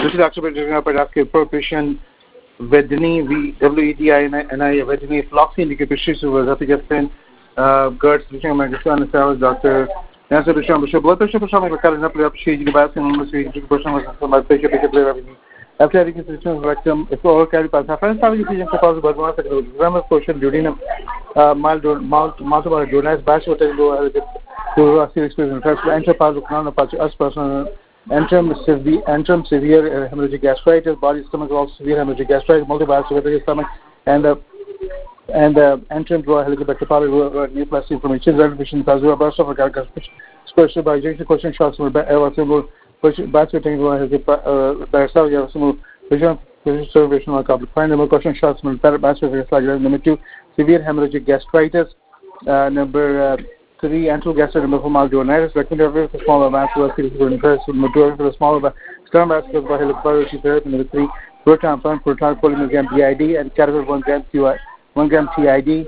This is Dr. Padasky, Prohibition, Vedini, VWEDI, Vedini, Floxy, Indications was up against Gertz, Bishop Magistan, Dr. Nancy Bishop, Blood Bishop, Shaman, appreciating the basket, and person was my Bishop, after having institutions rectum, if all carry past half and having decision to cause about 1 second, grammar question, Judina, multiple Jonas, Bashot, to a serious person, enter part of us personal. Antrum severe hemorrhagic gastritis, body stomach also severe hemorrhagic gastritis, multiple acidic stomach, and antrum draw helicobacter pylori neoplasty information, revision plasma burst of a special by injection question shots from symbol basket barisal yasimul vision observation or couple find number question shots from basket like number 2 severe hemorrhagic gastritis, number 3 antral gastritis malduonitis, secondary for smaller vascular interest majority for the smaller sternum vascular by helicobacter therapy, number 3 proton pump proton polymorgan BID and category 1 gram TID.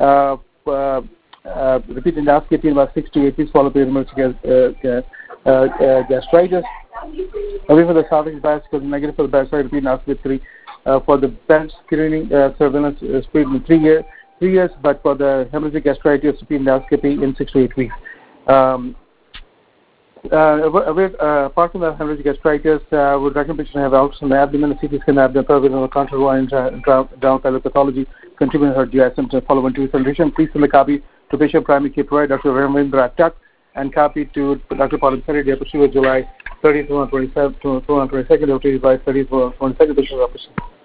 Repeat endoscopy about 6 to 8 weeks followed by hemorrhagic gastritis. Away for the salvage bias because negative for the backside. Repeat endoscopy 3 for the bench screening surveillance speed in 3 years, but for the hemorrhagic gastritis, repeat endoscopy in 6 to 8 weeks. Apart from the hemorrhagic gastritis, would recommend patients have ultrasound in the abdomen, CT scan abdomen, pelvic, and contralateral down pathology, contributing to her GI symptoms, follow 1 2 solution. Please send a copy to patient primary care provider, Dr. Ramendra Tuck, and copy to Dr. Paul Day, July 30th, 2022, July 30th, 2022, patient office.